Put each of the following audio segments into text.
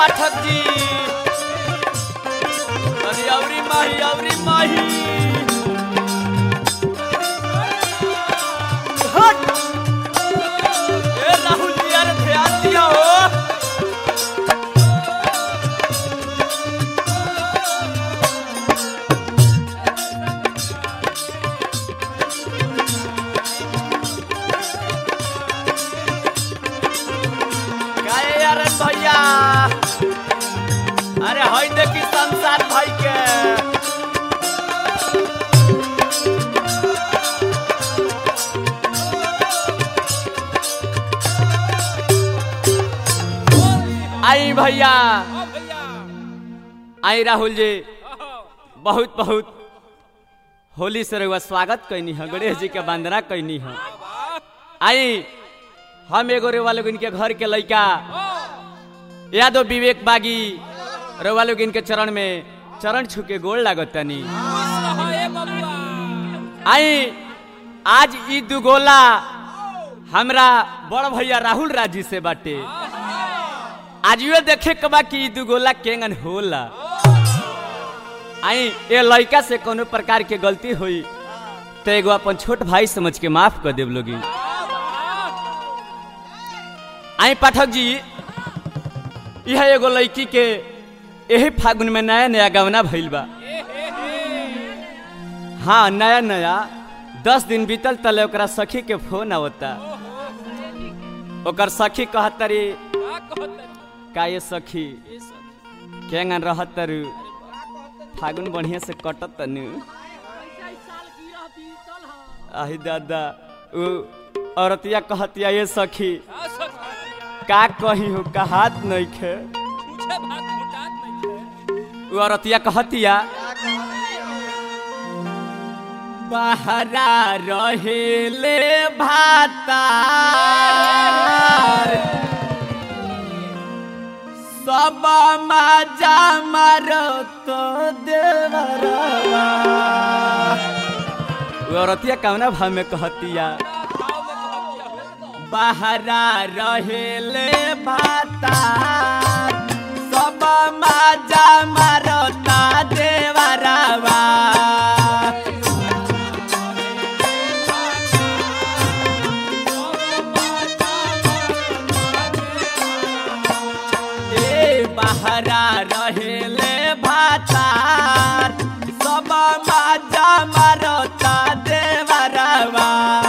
पाठक जी अरे अवरी माही हट ए राहुल जी यार ध्यान दिया हो भैया अरे हई देखी संसार भाई के आई भैया आई राहुल जी बहुत बहुत होली से रहुआ स्वागत कैनी है गणेश जी के वंदना कैनी है। आई हम एगो रेवा लोग इनके घर के लड़का यादव विवेक बागी रउआ लोग इनके चरण में चरण छू के गोड़ लागतनी। आई आज ई दुगोला हमरा बड़ भैया राहुल राजी से बाटे। आज ये देखे कबा कि ई दुगोला केंगन होला। आई ये लड़का से कोनो प्रकार के गलती हुई तो एगो अपन छोट भाई समझ के माफ कर देव लोगी। आई पाठक जी यह एगो लड़की के यही फागुन में नया नया गवना भइल बा। हाँ नया नया 10 दिन बीतल तले ओकरा सखी के फोन आवता। ओकर सखी कहतरी का ये सखी केंगन रहतरू फागुन बढ़िया से कटत तनु आही दादा उ औरतिया कहतिया ये सखी का कही हो कहात नहीं खे औरतिया कहतिया बहरा रहेले भातार सब मजा मारो तो देवरवा। औरतिया कौना भाव में कहतिया बहरा रहेले भातार सब मजा मारता देवरवा। ए बहरा रहेले भातार सब मजा मारता देवरवा।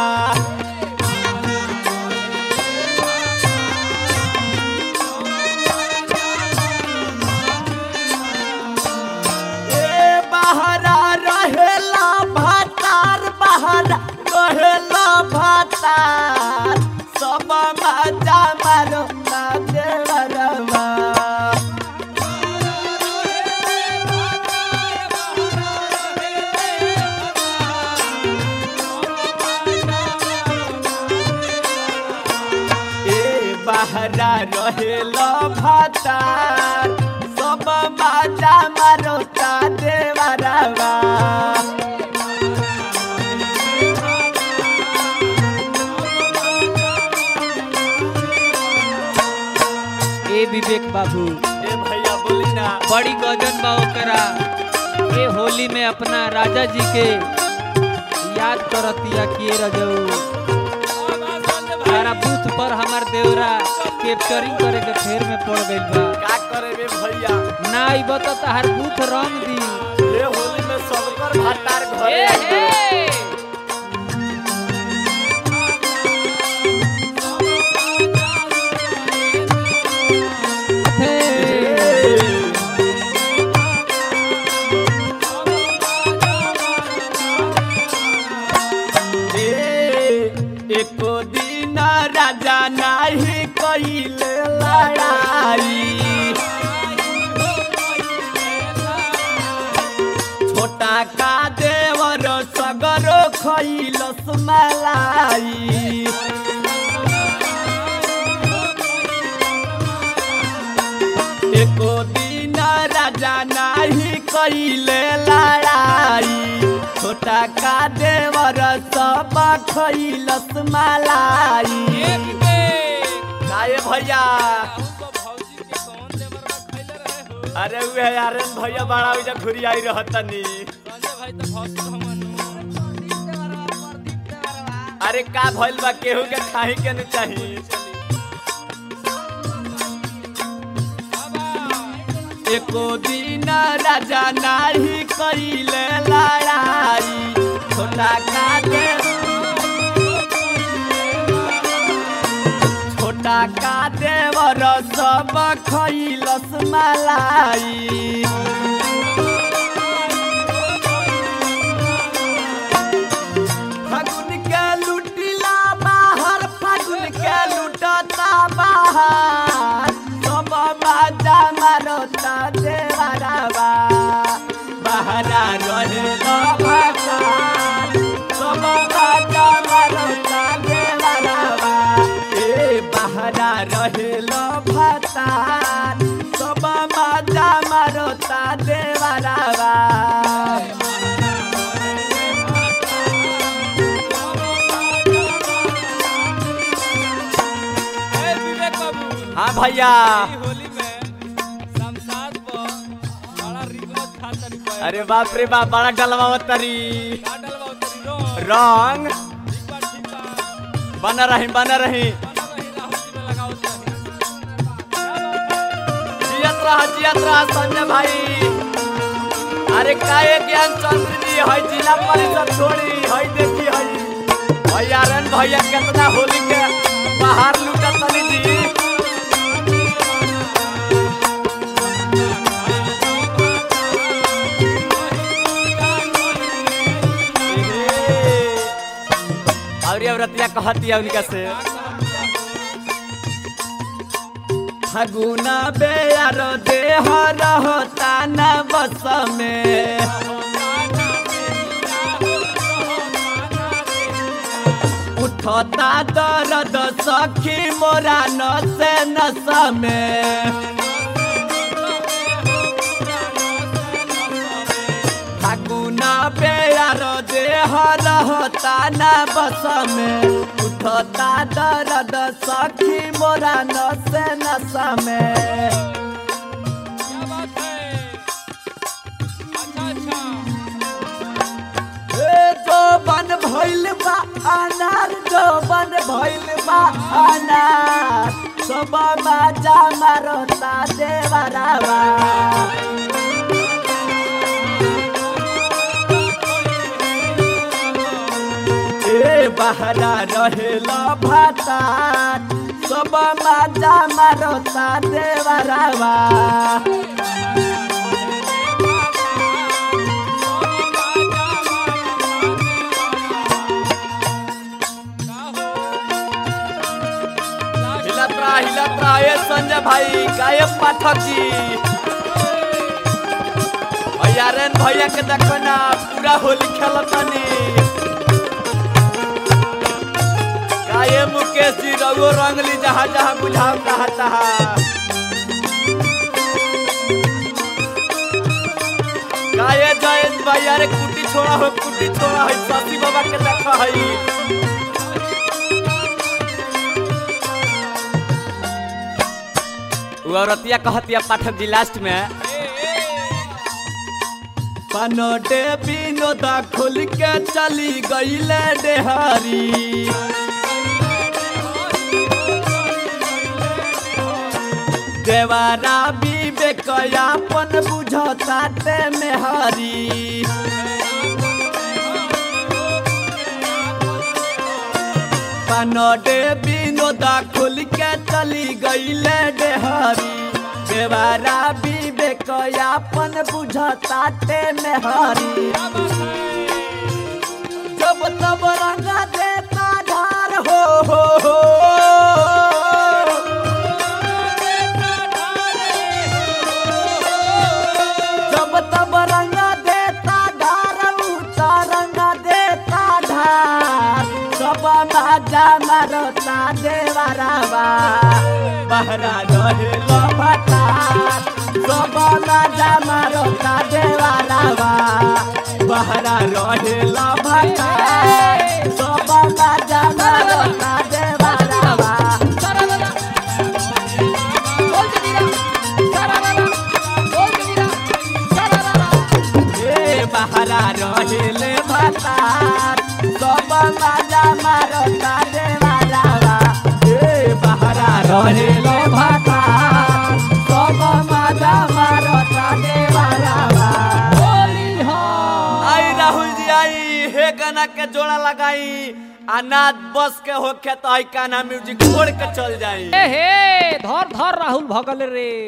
भातार सब मजा मारो ना देवरवा। ए बहरा रहेला भातार सब मजा मारो ना देवरवा। विवेक बाबू ए भैया बोली ना बड़ी गजन बा ओकरा ए होली में अपना राजा जी के याद करतिया किए रजऊ हमारा बूथ पर हमार देवरा कैप्चरिंग करे के फेर में पड़ गइल बा। का करे बे भैया ना ई बता हर बूथ रंग दी ए होली में सबकर भातार घरे एको दिन राजा नाही कइले लड़ाई छोटा का देवर सगरो खइलस मलाई। एको दिन राजा नाही कइले लड़ाई छोटा का देवर सब खइलस मलाई। काहे भैया अरे वे यार भैया बड़ा उजा घुरी आई रहतनी। संजय भाई तो भक्त हमन। अरे का भइल बा केहू के खाही के न चाही। एको दिन राजा नाही कइले लड़ाई छोटा का देवर सब खइलस मलाई। फागुन के लुटिला बाहर फागुन के लुटता बाहर सब बाजा मारता देवरवा बहरा रहेला भाषार सब बाजा मारता देवरवा ए बहरा रहेला भाषार सब बाजा मारता देवरवा। हाँ भैया होली में शमशाद पर बड़ा रिश्वत खातर पे अरे बाप रे बाप बड़ा डलवावत तरी काटल बा उतरी रंग ठीक बा बना रही बना रही राहुल जी में लगाओ जियत रहा संजय भाई। अरे काहे ज्ञान चंद्र जी है जिला परिषद छोड़ी है देखी है भैया रन भैया कितना होली के बाहर लुटत तनी जी। और ये व्रतिया कहतिया उनका से फगुना बेयार देह रहता न बस में उठता दर्द सखी मोरा नस नस में फगुना बेयार देह रहता न बस में उठता दर्द सखी मोरा नस नस में। क्या बात है अच्छा जो बन भइल बा अनार जो बन भइल बा अनार सब बाजा मारता देवरवा ए बहरा रहेला भातार सब बाजा मारता देवरवा। हिलत रहा ये संजय भाई गायब पाठक जी भैया रेन भैया के देखो ना पूरा होली खेलतनी गाये मुकेश जी रघु रंगली जहाँ जहाँ बुझाव कहा तहा गाये जयंत भाई अरे कुटी छोड़ा हो शशि बाबा के देखा है। औरतिया कहतिया पाठक जी लास्ट में पनोटे बिनोदा खुल के चली गईले डेहारी देवारा विवेक अपन बुझता ते मेहरी पनोटे बिनोदा खुल के चली गईले डेहारी देवारा विवेक अपन बुझता ते मेहरी जब तब रंगा देता ढार हो जब तब रंगा देता ढार रंगा देता ढार सब बाजा मारता देवरवा बहरा रहेला भातार सब बाजा मारता देवरवा बहरा रहेला भातार सब बाजा मारता देवरवा। जना के जोड़ा लगाई आ ना बस के होखे तो आई कान्हा म्यूजिक छोड़ के चल जाई। हे धर धर राहुल भगल रे।